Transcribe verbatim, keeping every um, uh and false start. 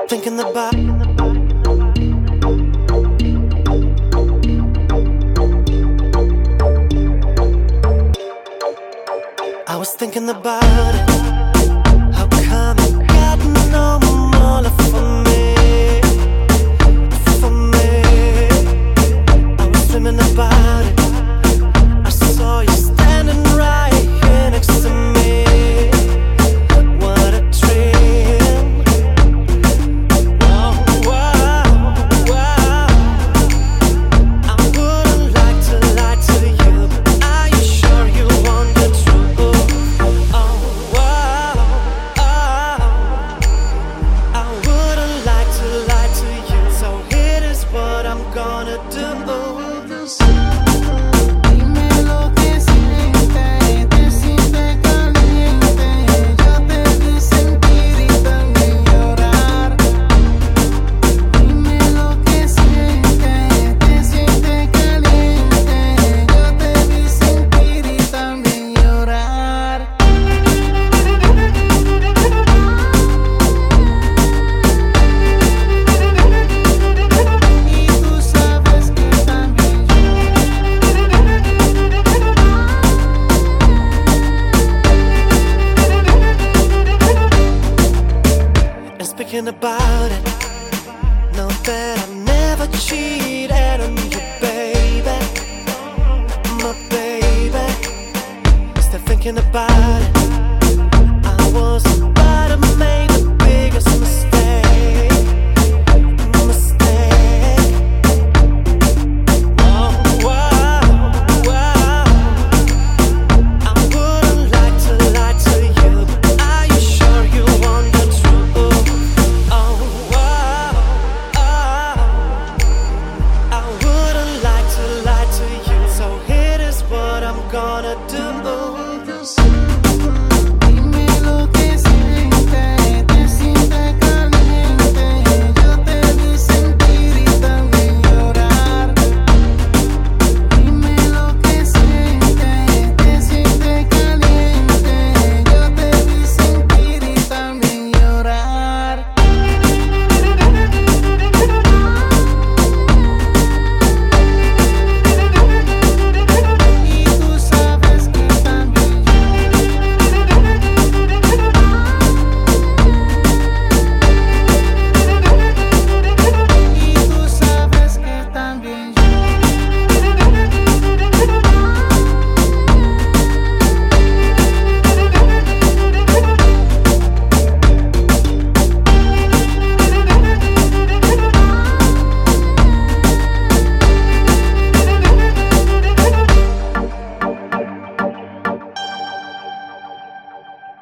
thinking about. I was thinking about it. How come you got no more love for me? For me. I was dreaming about it. I saw you standing right here next to me. What a dream. Wow, wow, wow. I wouldn't like to lie to you, but are you sure you want the truth? Oh, wow, oh. I wouldn't like to lie to you, so here is what I'm gonna do. Dime lo que sientes, te sientes caliente. Yo te vi sentir y también llorar. Dime lo que sientes, te sientes caliente. Yo te vi sentir y también llorar. Y tú sabes que también yo. And speaking about it, know that I never cheated on you, baby, my baby. Still thinking about it.